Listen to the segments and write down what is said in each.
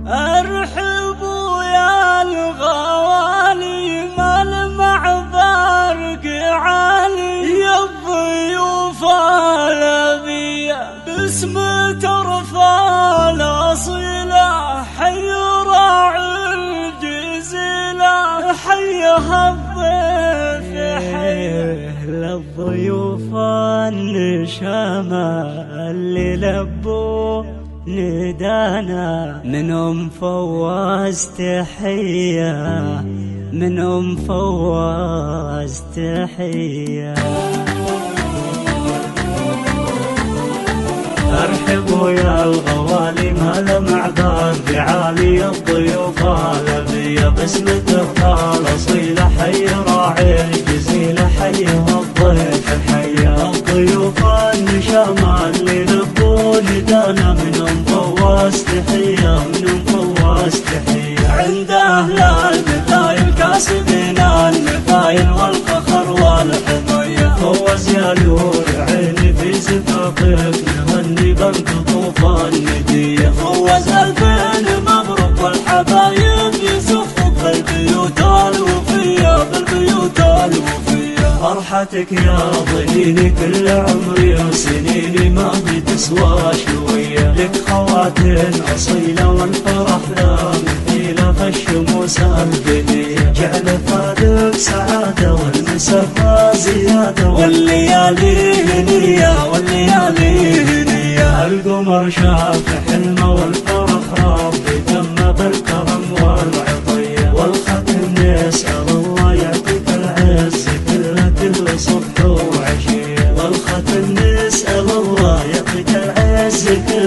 ارحبوا يا الغوالي ملمع برق عالي يا الضيوف الأبية باسم ترفع الأصيلة حي راعي الجزيلة حيها الضيف حيه للضيوف النشامة اللي لبوا ندانا منهم فواز تحية منهم فواز تحية. ارحبوا يا الغوالي ملمع برق عالي الضيوف الأبية باسم ترفع الأصيلة حي راعي الجزيلة حيها الضيف الحية الضيوف النشامة اللي لبوا ندانا منهم فواز تحية منهم فواز تحية. عند أهل المثايل كاسبين المثايل والفخر والحمية فواز يا نور عيني في زفافك نهني بنك طوفان ندية فواز الفين مبروك والحبايب يزفوا بالبيوت الوفية بالبيوت الوفية. فرحتك يا ضنيني كل عمري وسنيني ما بتسوى شوية لك خواتين أصيلة والفرح لا مثيلة فالشموس البنية جعل فادك سعادة والمسافة زيادة والليالي هنية والليالي هنية. القمر شاف حلمه والفرح ربي تم بالكرم والعطية والختم نسأل الله يعطيك العز كل صبح وعشية والختم نسأل الله يعطيك العز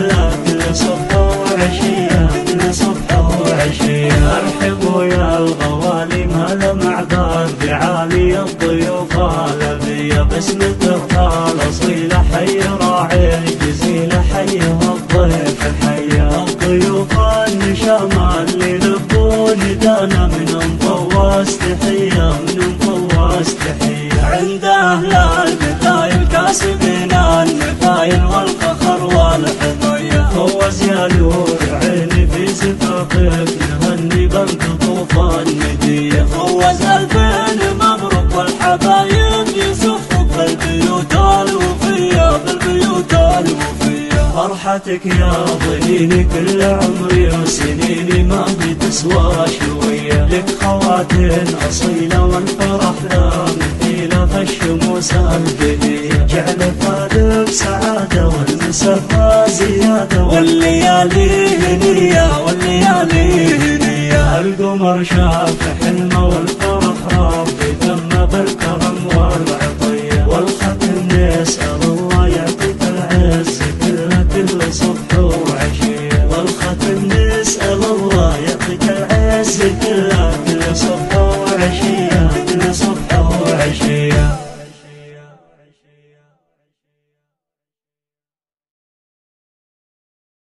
كل صبح وعشية كل صبح وعشية. ارحبوا يا الغوالي ملمع برق عالي الضيوف الأبية باسم ترفع الأصيلة حي راعي الجزيلة حيها الضيف الحية الضيوف النشامة اللي لبوا ندانا منهم فواز تحية منهم فواز تحية. عند أهل المثايل كاسبين المثايل والفخر والحمية فواز يا نور عيني في زفافك نهني بنك طوفان ندية فواز الفين مبروك والحبايب يزفوا بالبيوت الوفية بالبيوت الوفية. فرحتك يا ضنيني كل عمري وسنيني ما بتسوى شوية لك خواتين أصيلة والفرح لا مثيلة فالشموس البنية جعل فادك سعادة والمسافة زيادة والليالي هنية والليالي هنية. القمر شاف حلمه والفرح ربي تم بالكرم والعطية والختم نسأل الله يعطيك العز كل صبح وعشية والختم نسأل الله يعطيك العز كل صبح وعشية كل صبح وعشية.